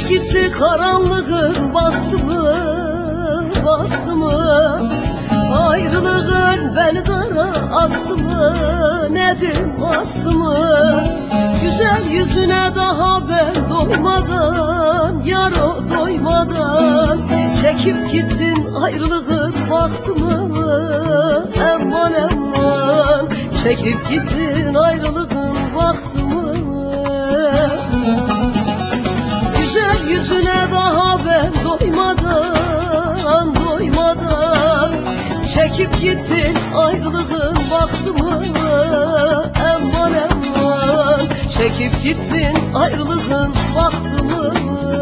gitti karanlığın bastı mı, bastı mı? Ayrılığın beni dara astı mı, nedir bastı mı? Güzel yüzüne daha ben doymadan, yar o doymadan çekip gittin ayrılığın baktı mı? Aman aman çekip gittin ayrılığın baktı mı? Güzel yüzüne daha ben doymadan, doymadan çekip gittin ayrılığın baktı mı? Aman aman çekip gittin ayrılığın baktı mı?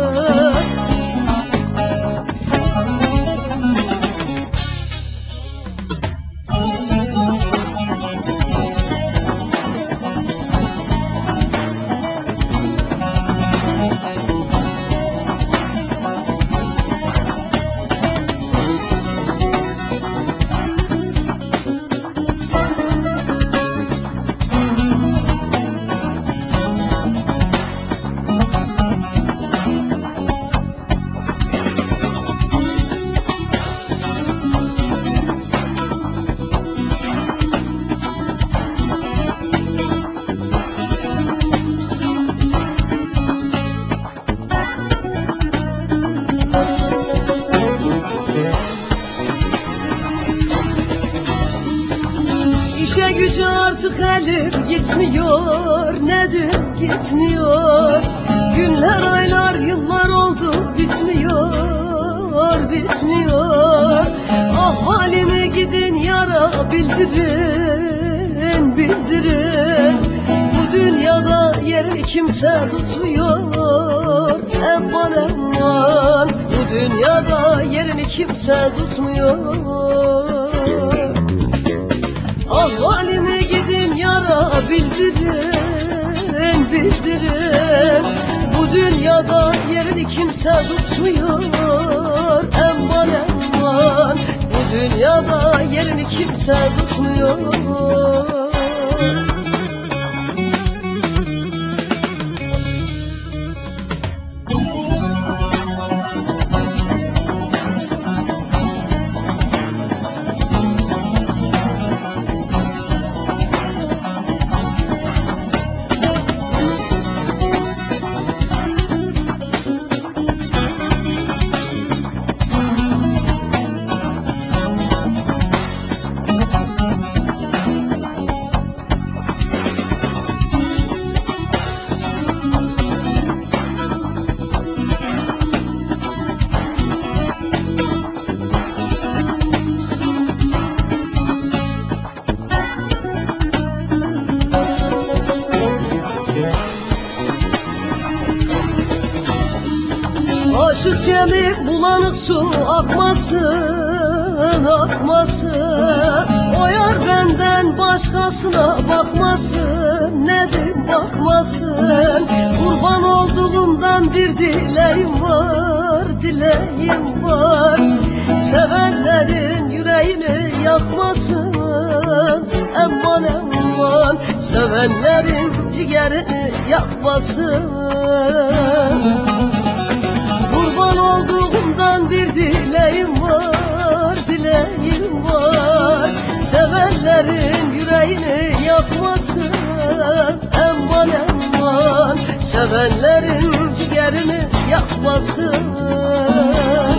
İşe gücü artık elim gitmiyor, nedir gitmiyor? Günler, aylar, yıllar oldu bitmiyor, bitmiyor. Ahvalimi gidin yara bildirin, bildirin. Bu dünyada yerini kimse tutmuyor, aman aman. Bu dünyada yerini kimse tutmuyor. Ahvalimi gidin yara bildirin, bildirin. Bu dünyada yerini kimse tutmuyor, aman aman. Bu dünyada yerini kimse tutmuyor. Aşık cemi bulanık su akmasın, akmasın. O yar benden başkasına bakmasın, nedir bakmasın. Kurban olduğumdan bir dileğim var, dileğim var. Sevenlerin yüreğini yakmasın, aman aman. Sevenlerin ciğerini yakmasın. Kurban olduğumdan bir dileğim var, dileğim var. Sevenlerin yüreğini yakmasın, aman aman. Sevenlerin ciğerini yakmasın.